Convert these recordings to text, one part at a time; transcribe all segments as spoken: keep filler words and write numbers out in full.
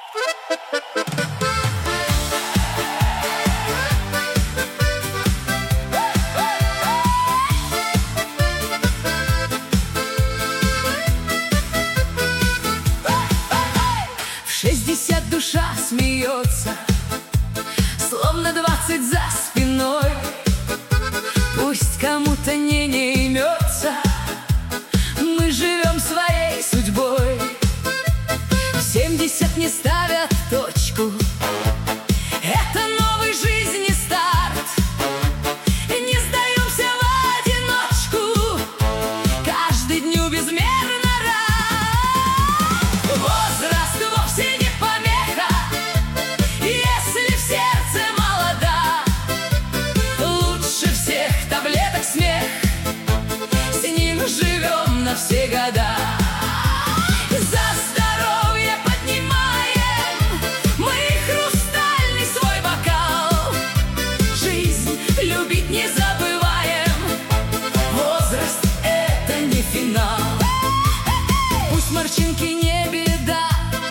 В шестьдесят душа смеется, словно двадцать за спиной. Пусть кому-то не не имется, мы живем своей судьбой. В семьдесят не ставят точку, это новый жизни старт. Не сдаемся в одиночку, каждый дню безмерно рад. Возраст вовсе не помеха, если в сердце молода. Лучше всех таблеток смех, с ним живем на все года. За здоровье поднимаем мы хрустальный свой бокал. Жизнь любить не забываем, возраст — это не финал. Пусть морщинки не беда,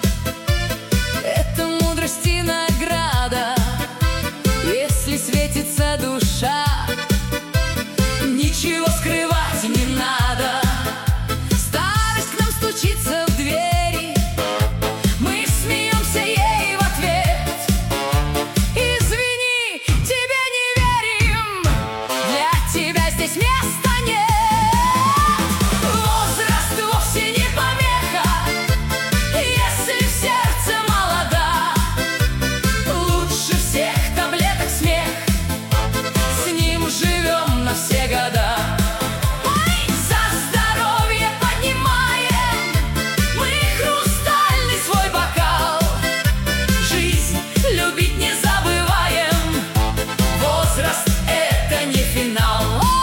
это мудрость и награда. Если светится душа, ничего скрывать не надо. Старость к нам стучится в двери, мы смеемся ей в ответ. Извини, тебе не верим, для тебя здесь места нет. Возраст вовсе не помеха, если в сердце молода. Лучше всех таблеток смех, с ним живем на все года. За здоровье поднимаем мы хрустальный свой бокал. Жизнь любить не забываем, возраст — это не финал.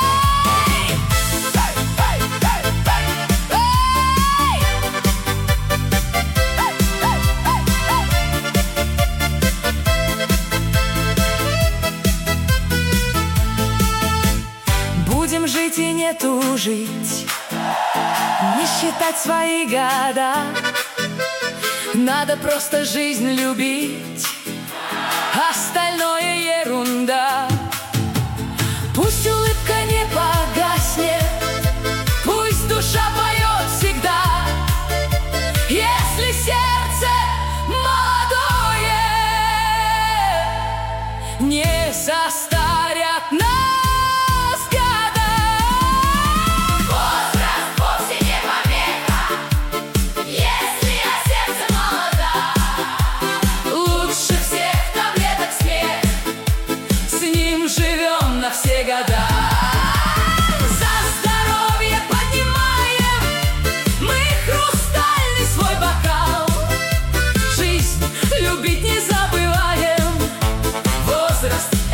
Будем жить и не тужить, не считать свои года. Надо просто жизнь любить, остальное ерунда. Пусть улыбка не погаснет, пусть душа поет всегда. Если сердце молодое, не состарят нас года. Возраст вовсе не помеха, если о сердце молода. Лучше всех таблеток смех, с ним живем на все года. За здоровье поднимаем мы хрустальный свой бокал. Жизнь любить не забываем, возраст